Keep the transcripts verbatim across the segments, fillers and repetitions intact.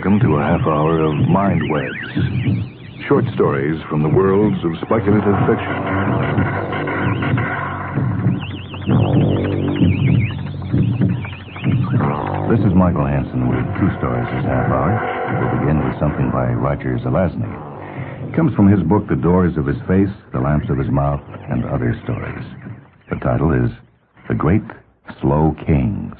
welcome to a half hour of Mind Webs. Short stories from the worlds of speculative fiction. This is Michael Hansen with two stories this half hour. We'll begin with something by Roger Zelazny. It comes from his book, The Doors of His Face, The Lamps of His Mouth, and Other Stories. The title is The Great Slow Kings.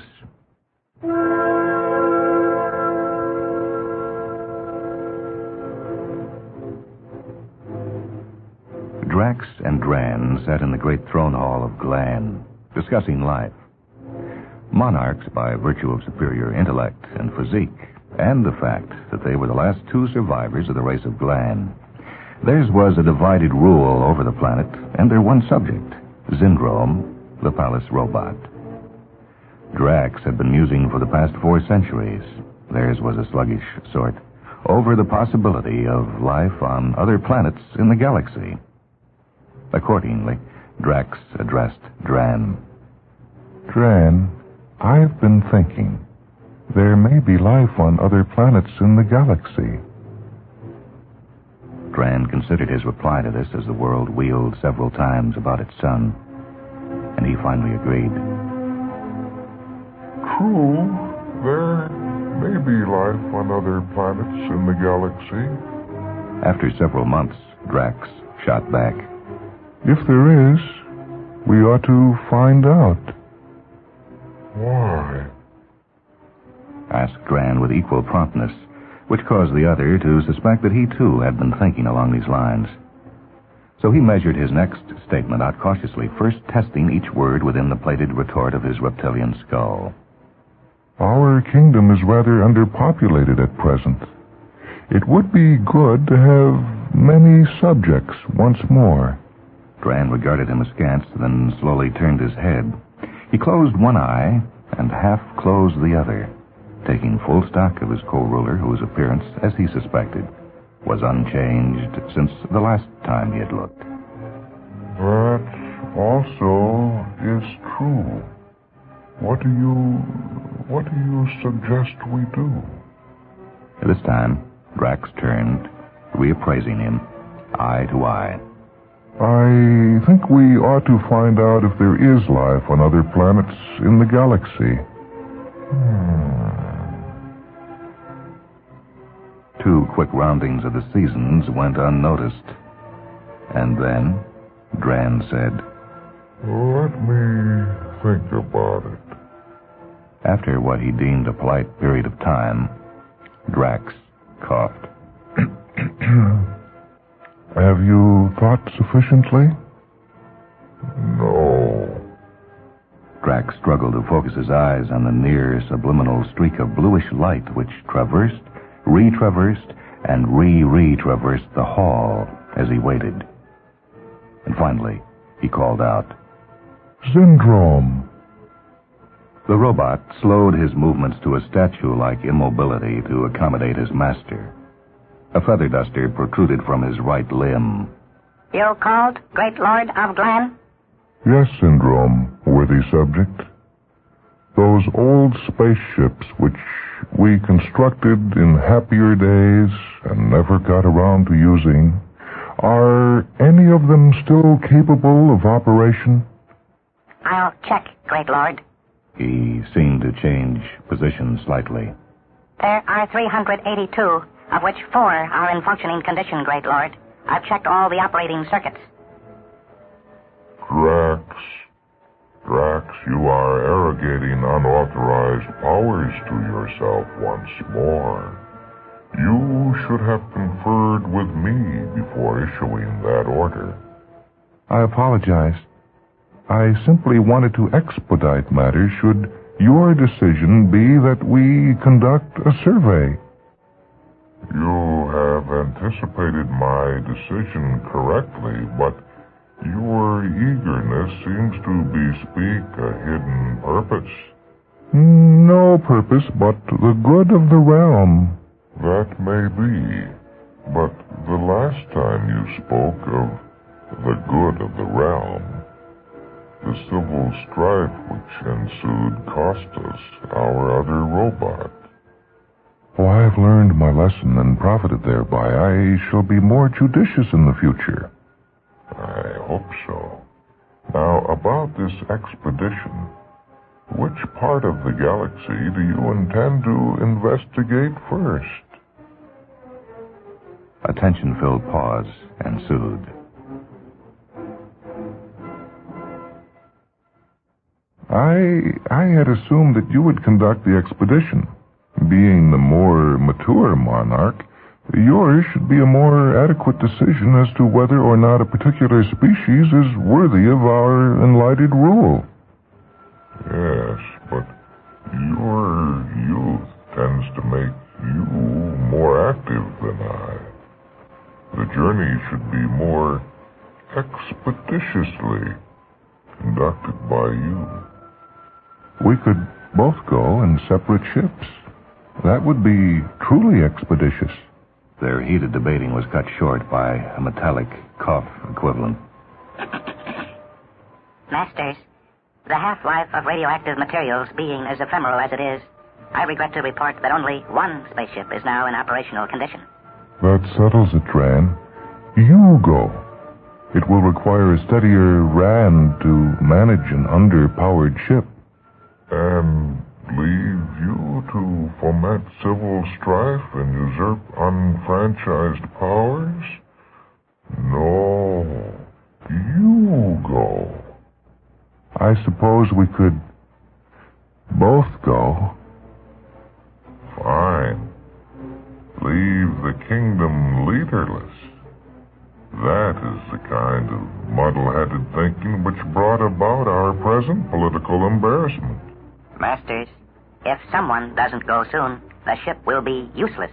Drax and Dran sat in the great throne hall of Glan, discussing life. Monarchs by virtue of superior intellect and physique, and the fact that they were the last two survivors of the race of Glan. Theirs was a divided rule over the planet, and their one subject, Zindrome, the palace robot. Drax had been musing for the past four centuries. Theirs was a sluggish sort, over the possibility of life on other planets in the galaxy. Accordingly, Drax addressed Dran. Dran, I've been thinking. There may be life on other planets in the galaxy. Dran considered his reply to this as the world wheeled several times about its sun, and he finally agreed. True, there may be life on other planets in the galaxy. After several months, Drax shot back. If there is, we ought to find out. Why? Asked Dran with equal promptness, which caused the other to suspect that he too had been thinking along these lines. So he measured his next statement out cautiously, first testing each word within the plated retort of his reptilian skull. Our kingdom is rather underpopulated at present. It would be good to have many subjects once more. Dran regarded him askance, then slowly turned his head. He closed one eye and half closed the other, taking full stock of his co-ruler, whose appearance, as he suspected, was unchanged since the last time he had looked. That also is true. What do you... what do you suggest we do? This time, Drax turned, reappraising him, eye to eye. I think we ought to find out if there is life on other planets in the galaxy. Hmm. Two quick roundings of the seasons went unnoticed. And then, Dran said, Let me think about it. After what he deemed a polite period of time, Drax coughed. Have you thought sufficiently? No. Drax struggled to focus his eyes on the near subliminal streak of bluish light which traversed, retraversed, and re-retraversed the hall as he waited. And finally, he called out, Zindrome. The robot slowed his movements to a statue-like immobility to accommodate his master. A feather duster protruded from his right limb. You called, Great Lord of Glan? Yes, Zindrome, worthy subject. Those old spaceships which we constructed in happier days and never got around to using, are any of them still capable of operation? I'll check, Great Lord. He seemed to change position slightly. There are three hundred eighty-two, of which four are in functioning condition, Great Lord. I've checked all the operating circuits. Drax. Drax, you are arrogating unauthorized powers to yourself once more. You should have conferred with me before issuing that order. I apologize. I simply wanted to expedite matters should your decision be that we conduct a survey. You have anticipated my decision correctly, but your eagerness seems to bespeak a hidden purpose. No purpose but the good of the realm. That may be, but the last time you spoke of the good of the realm, the civil strife which ensued cost us our other robot. Oh, I have learned my lesson and profited thereby. I shall be more judicious in the future. I hope so. Now, about this expedition, which part of the galaxy do you intend to investigate first? A tension-filled pause ensued. I I had assumed that you would conduct the expedition. Being the more mature monarch, yours should be a more adequate decision as to whether or not a particular species is worthy of our enlightened rule. Yes, but your youth tends to make you more active than I. The journey should be more expeditiously conducted by you. We could both go in separate ships. That would be truly expeditious. Their heated debating was cut short by a metallic cough equivalent. Masters, the half-life of radioactive materials being as ephemeral as it is, I regret to report that only one spaceship is now in operational condition. That settles it, Dran. You go. It will require a steadier Rand to manage an underpowered ship. And leave you to foment civil strife and usurp unfranchised powers? No, you go. I suppose we could both go. Fine. Leave the kingdom leaderless. That is the kind of muddle-headed thinking which brought about our present political embarrassment. Masters, if someone doesn't go soon, the ship will be useless.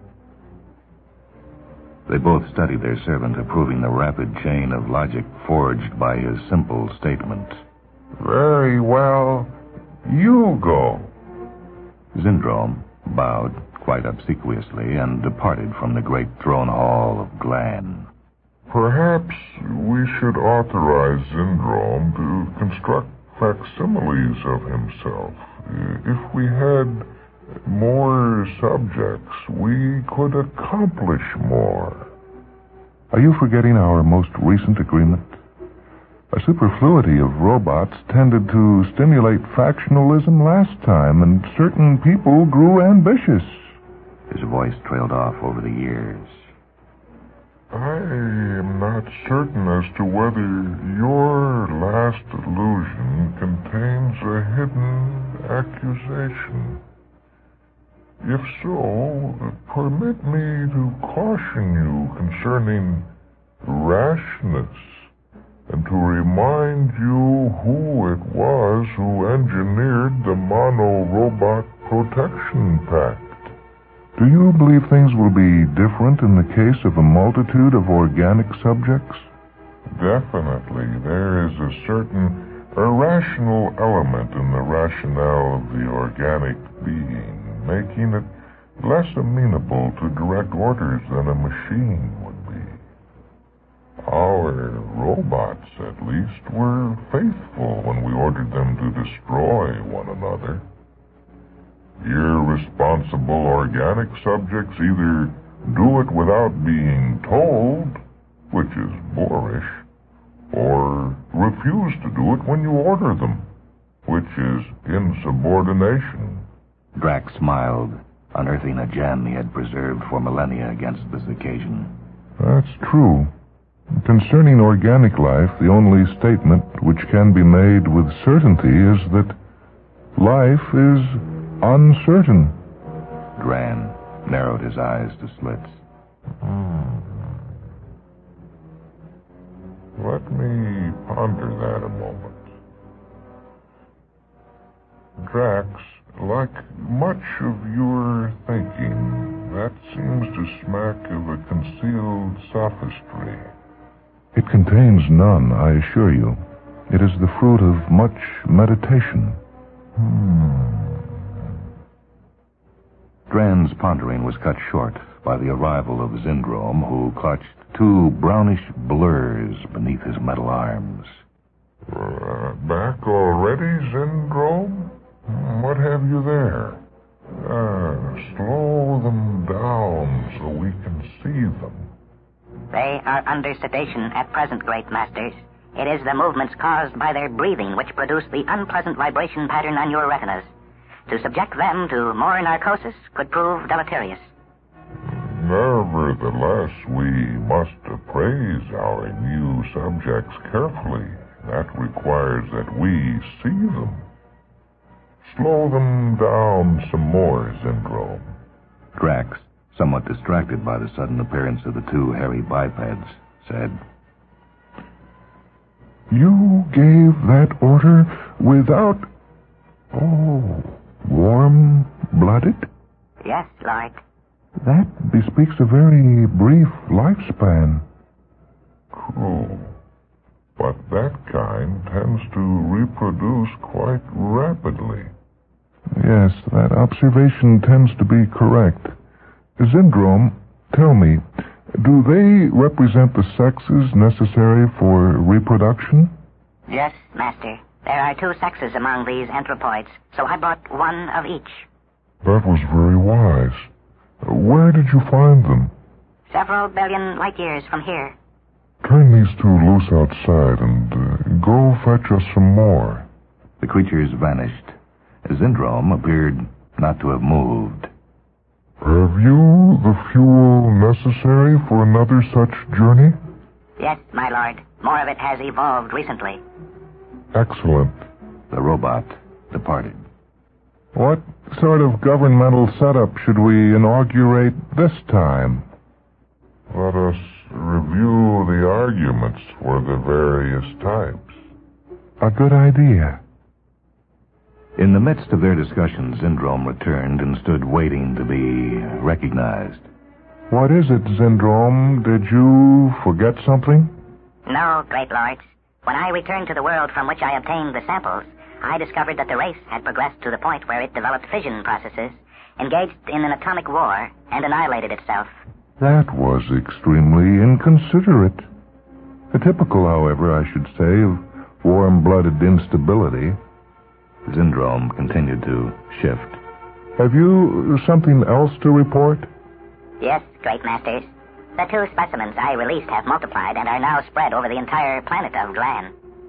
They both studied their servant, approving the rapid chain of logic forged by his simple statement. Very well. You go. Zindrome bowed quite obsequiously and departed from the great throne hall of Glan. Perhaps we should authorize Zindrome to construct facsimiles of himself. If we had more subjects, we could accomplish more. Are you forgetting our most recent agreement? A superfluity of robots tended to stimulate factionalism last time, and certain people grew ambitious. His voice trailed off over the years. I am not certain as to whether your last allusion contains a hidden accusation. If so, permit me to caution you concerning rashness, and to remind you who it was who engineered the Mono-Robot Protection Pact. Do you believe things will be different in the case of a multitude of organic subjects? Definitely. There is a certain irrational element in the rationale of the organic being, making it less amenable to direct orders than a machine would be. Our robots, at least, were faithful when we ordered them to destroy one another. Irresponsible organic subjects either do it without being told, which is boorish, or refuse to do it when you order them, which is insubordination. Drax smiled, unearthing a gem he had preserved for millennia against this occasion. That's true. Concerning organic life, the only statement which can be made with certainty is that life is uncertain. Dran narrowed his eyes to slits. Hmm. Let me ponder that a moment. Drax, like much of your thinking, that seems to smack of a concealed sophistry. It contains none, I assure you. It is the fruit of much meditation. Hmm. Dran's pondering was cut short by the arrival of Zindrome, who clutched two brownish blurs beneath his metal arms. Uh, back already, Zindrome? What have you there? Ah, slow They are under sedation at present, great masters. It is the movements caused by their breathing which produce the unpleasant vibration pattern on your retinas. To subject them to more narcosis could prove deleterious. Nevertheless, we must appraise our new subjects carefully. That requires that we see them. Slow them down some more, Zendrome. Drax, somewhat distracted by the sudden appearance of the two hairy bipeds, said, You gave that order without... Oh, warm-blooded? Yes, Lord. That bespeaks a very brief lifespan. Cool. But that kind tends to reproduce quite rapidly. Yes, that observation tends to be correct. Zendrome, tell me, do they represent the sexes necessary for reproduction? Yes, Master. There are two sexes among these anthropoids, so I brought one of each. That was very wise. Where did you find them? Several billion light years from here. Turn these two loose outside and uh, go fetch us some more. The creatures vanished. Zendrome appeared not to have moved. Have you the fuel necessary for another such journey? Yes, my lord. More of it has evolved recently. Excellent. The robot departed. What sort of governmental setup should we inaugurate this time? Let us review the arguments for the various types. A good idea. In the midst of their discussion, Zendrome returned and stood waiting to be recognized. What is it, Zendrome? Did you forget something? No, great lords. When I returned to the world from which I obtained the samples, I discovered that the race had progressed to the point where it developed fission processes, engaged in an atomic war, and annihilated itself. That was extremely inconsiderate. Typical, however, I should say, of warm-blooded instability. Zendrome continued to shift. Have you something else to report? Yes, great masters. The two specimens I released have multiplied and are now spread over the entire planet of Glan.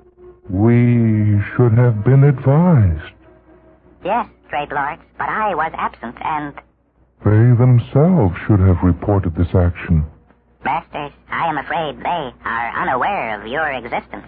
We should have been advised. Yes, great lords, but I was absent and... They themselves should have reported this action. Masters, I am afraid they are unaware of your existence.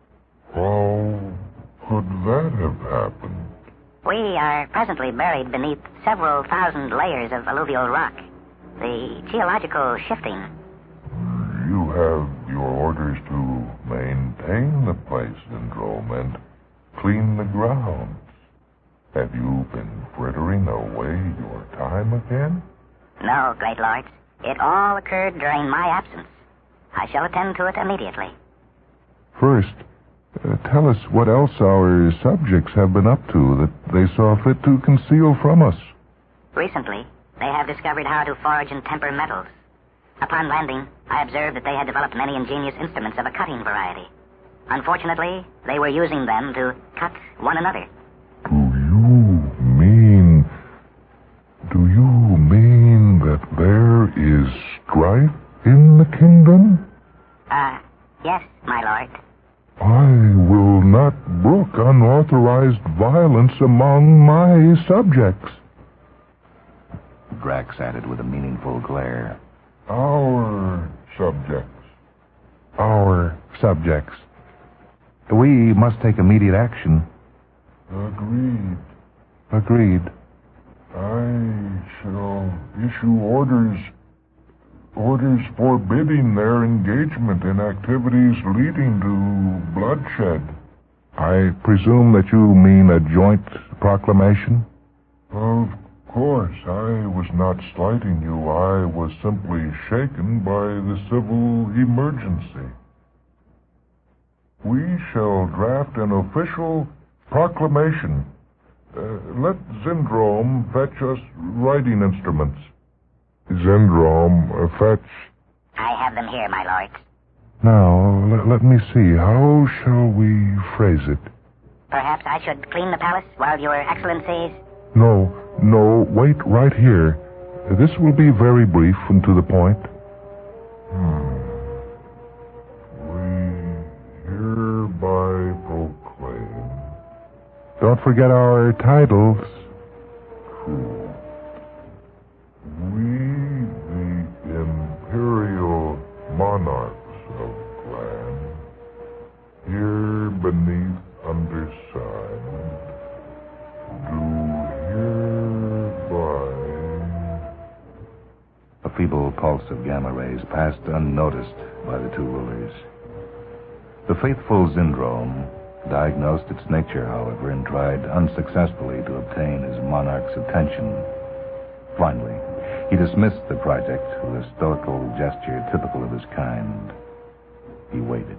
How could that have happened? We are presently buried beneath several thousand layers of alluvial rock. The geological shifting. You have your orders to maintain the place, Zendrome, and clean the grounds. Have you been frittering away your time again? No, great lords. It all occurred during my absence. I shall attend to it immediately. First, uh, tell us what else our subjects have been up to that they saw fit to conceal from us. Recently, they have discovered how to forge and temper metals. Upon landing, I observed that they had developed many ingenious instruments of a cutting variety. Unfortunately, they were using them to cut one another. Do you mean... Do you mean that there is strife in the kingdom? Uh, yes, my lord. I will not brook unauthorized violence among my subjects. Drax added with a meaningful glare. Our subjects. Our subjects. We must take immediate action. Agreed. Agreed. I shall issue orders... orders forbidding their engagement in activities leading to bloodshed. I presume that you mean a joint proclamation? Of course, I was not slighting you. I was simply shaken by the civil emergency. We shall draft an official proclamation. Uh, let Zendrome fetch us writing instruments. Zendrome, uh, fetch... I have them here, my lords. Now, let, let me see. How shall we phrase it? Perhaps I should clean the palace while your excellencies... No, no, wait right here. This will be very brief and to the point. Hmm. Don't forget our titles. We, the imperial monarchs of Glan, here beneath undersigned, do hereby... A feeble pulse of gamma rays passed unnoticed by the two rulers. The faithful Zindrome diagnosed its nature, however, and tried unsuccessfully to obtain his monarch's attention. Finally, he dismissed the project with a stoical gesture typical of his kind. He waited.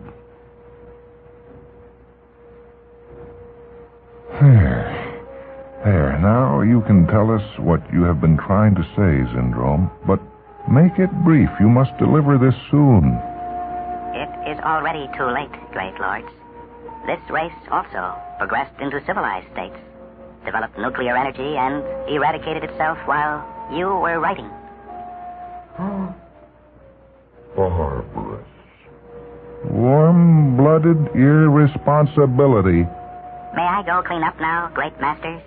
There. There. Now you can tell us what you have been trying to say, Zindrome, but make it brief. You must deliver this soon. It is already too late, great lords. This race also progressed into civilized states, developed nuclear energy, and eradicated itself while you were writing. Barbarous. Warm-blooded irresponsibility. May I go clean up now, great masters?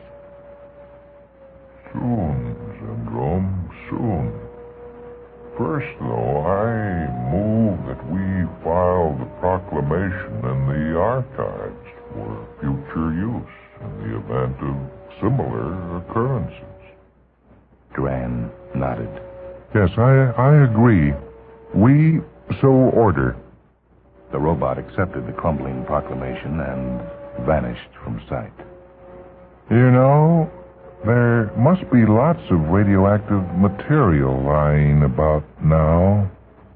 Soon, Zindrome, soon. First, though, I move that we file the proclamation in the archives for future use in the event of similar occurrences. Dran nodded. Yes, I, I agree. We so order. The robot accepted the crumbling proclamation and vanished from sight. You know, there must be lots of radioactive material lying about now.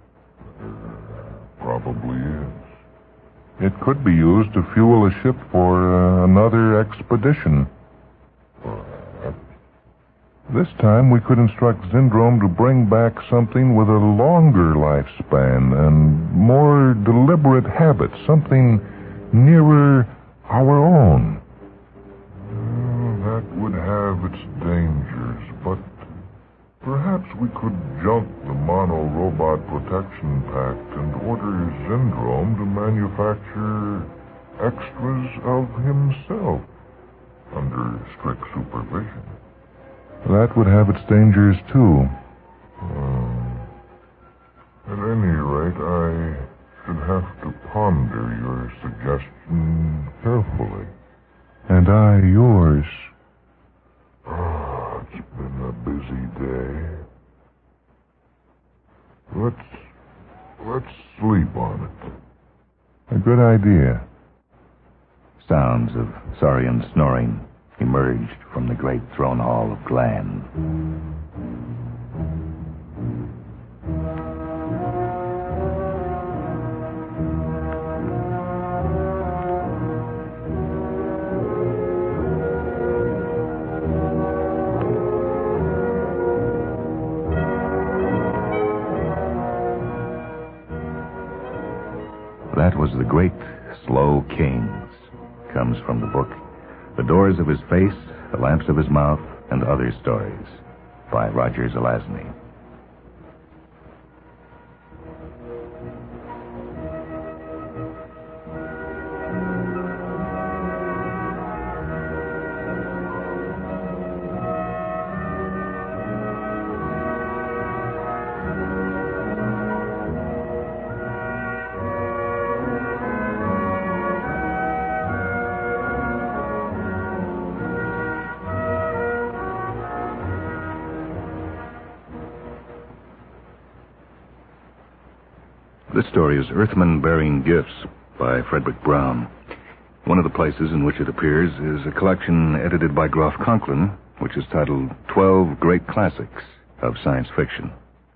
There probably is. It could be used to fuel a ship for uh, another expedition. Perhaps. This time we could instruct Zindrome to bring back something with a longer lifespan and more deliberate habits, something nearer our own. That would have its dangers, but perhaps we could junk the mono-robot protection pact and order Zindrome to manufacture extras of himself under strict supervision. That would have its dangers, too. Um, at any rate, I should have to ponder your suggestion carefully. And I yours. Ah, it's been a busy day. Let's... let's sleep on it. A good idea. Sounds of saurian snoring emerged from the great throne hall of Glan. That was the great Slow Kings, comes from the book The Doors of His Face, The Lamps of His Mouth, and Other Stories, by Roger Zelazny. This story is Earthmen Bearing Gifts by Frederick Brown. One of the places in which it appears is a collection edited by Groff Conklin, which is titled Twelve Great Classics of Science Fiction.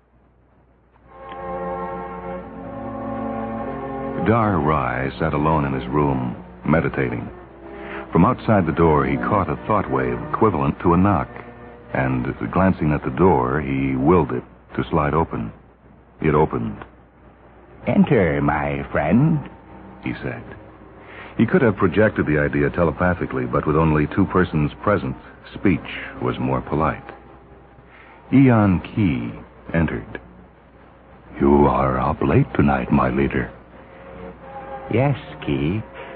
Dar Rai sat alone in his room, meditating. From outside the door, he caught a thought wave equivalent to a knock, and glancing at the door, he willed it to slide open. It opened. "Enter, my friend," he said. He could have projected the idea telepathically, but with only two persons present, speech was more polite. Eon Key entered. "You are up late tonight, my leader." Yes, Key.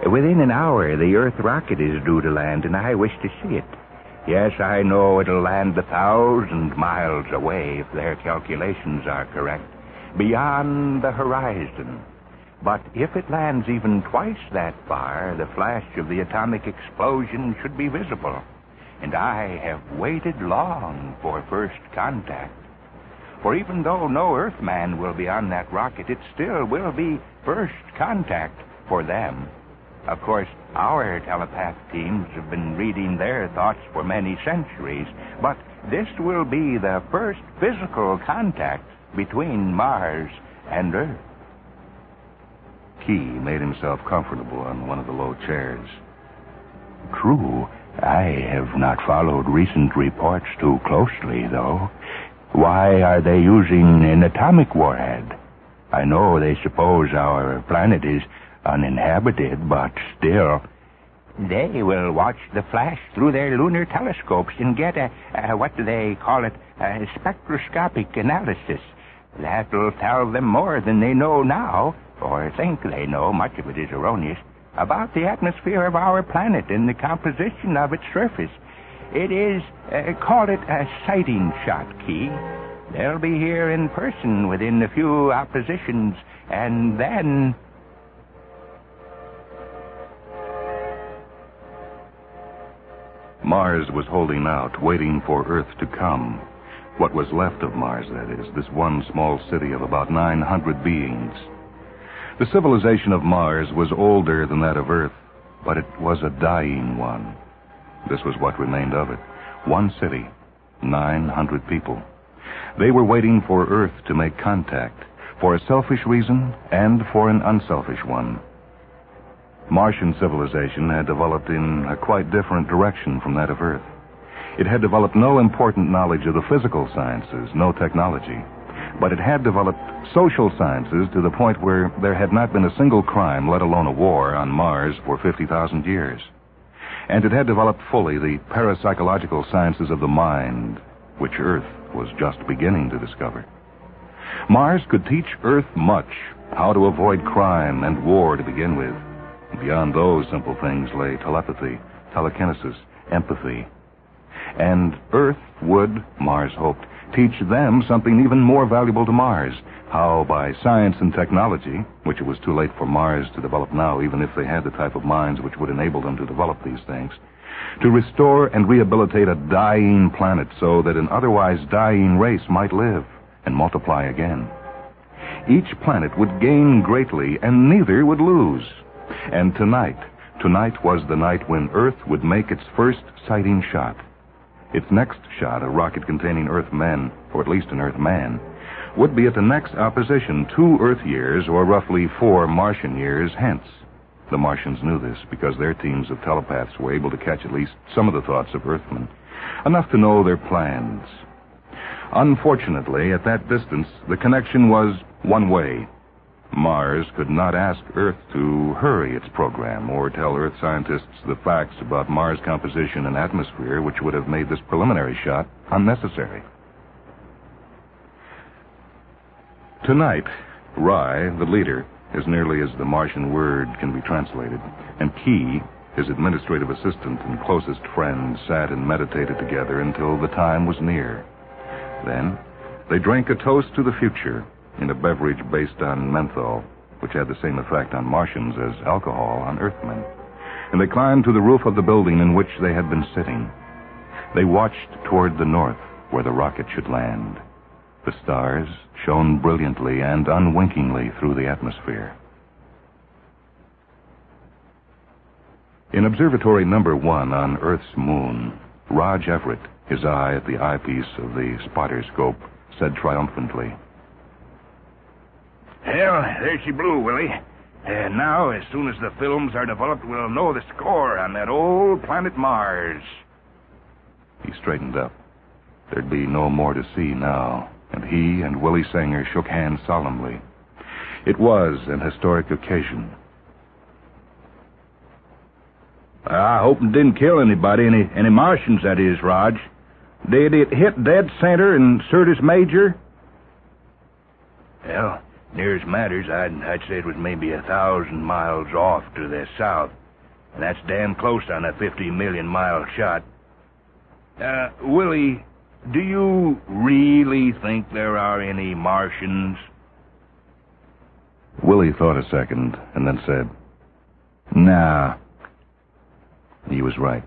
Within an hour, the Earth rocket is due to land, and I wish to see it. Yes, I know it'll land a thousand miles away if their calculations are correct, beyond the horizon. But if it lands even twice that far, the flash of the atomic explosion should be visible. And I have waited long for first contact. For even though no Earthman will be on that rocket, it still will be first contact for them. Of course, our telepath teams have been reading their thoughts for many centuries, but this will be the first physical contact between Mars and Earth. Key made himself comfortable on one of the low chairs. True, I have not followed recent reports too closely, though. Why are they using an atomic warhead? I know they suppose our planet is uninhabited, but still. They will watch the flash through their lunar telescopes and get a, a what do they call it, a spectroscopic analysis. That'll tell them more than they know now, or think they know, much of it is erroneous, about the atmosphere of our planet and the composition of its surface. It is, uh, call it a sighting shot, Key. They'll be here in person within a few oppositions, and then... Mars was holding out, waiting for Earth to come. What was left of Mars, that is, this one small city of about nine hundred beings. The civilization of Mars was older than that of Earth, but it was a dying one. This was what remained of it. One city, nine hundred people. They were waiting for Earth to make contact, for a selfish reason and for an unselfish one. Martian civilization had developed in a quite different direction from that of Earth. It had developed no important knowledge of the physical sciences, no technology, but it had developed social sciences to the point where there had not been a single crime, let alone a war, on Mars for fifty thousand years. And it had developed fully the parapsychological sciences of the mind, which Earth was just beginning to discover. Mars could teach Earth much, how to avoid crime and war to begin with. Beyond those simple things lay telepathy, telekinesis, empathy. And Earth would, Mars hoped, teach them something even more valuable to Mars, how by science and technology, which it was too late for Mars to develop now, even if they had the type of minds which would enable them to develop these things, to restore and rehabilitate a dying planet so that an otherwise dying race might live and multiply again. Each planet would gain greatly, and neither would lose. And tonight, tonight was the night when Earth would make its first sighting shot. Its next shot, a rocket containing Earthmen, or at least an Earthman, would be at the next opposition two Earth years, or roughly four Martian years, hence. The Martians knew this because their teams of telepaths were able to catch at least some of the thoughts of Earthmen, enough to know their plans. Unfortunately, at that distance, the connection was one way. Mars could not ask Earth to hurry its program or tell Earth scientists the facts about Mars' composition and atmosphere, which would have made this preliminary shot unnecessary. Tonight, Rye, the leader, as nearly as the Martian word can be translated, and Key, his administrative assistant and closest friend, sat and meditated together until the time was near. Then, they drank a toast to the future in a beverage based on menthol, which had the same effect on Martians as alcohol on Earthmen. And they climbed to the roof of the building in which they had been sitting. They watched toward the north, where the rocket should land. The stars shone brilliantly and unwinkingly through the atmosphere. In observatory number one on Earth's moon, Raj Everett, his eye at the eyepiece of the spotter scope, said triumphantly, "Well, there's your blue, Willie. And now, as soon as the films are developed, we'll know the score on that old planet Mars." He straightened up. There'd be no more to see now, and he and Willie Sanger shook hands solemnly. It was an historic occasion. I hope it didn't kill anybody, any any Martians, that is, Raj. Did it hit dead center in Syrtis Major? Well, Nearest matters, I'd, I'd say it was maybe a thousand miles off to the south. And that's damn close on a fifty million mile shot. Uh, Willie, do you really think there are any Martians? Willie thought a second and then said, "Nah." He was right.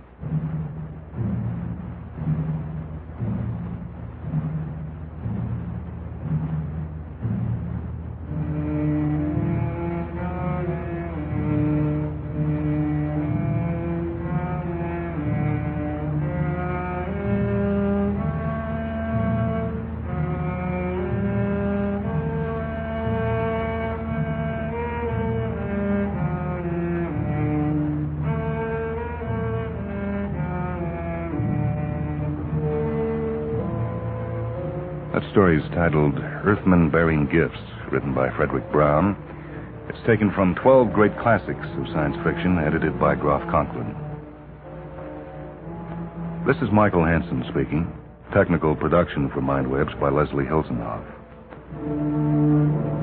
That story is titled Earthmen Bearing Gifts, written by Frederick Brown. It's taken from twelve great classics of science fiction, edited by Groff Conklin. This is Michael Hansen speaking. Technical production for Mindwebs by Leslie Hilsenhoff.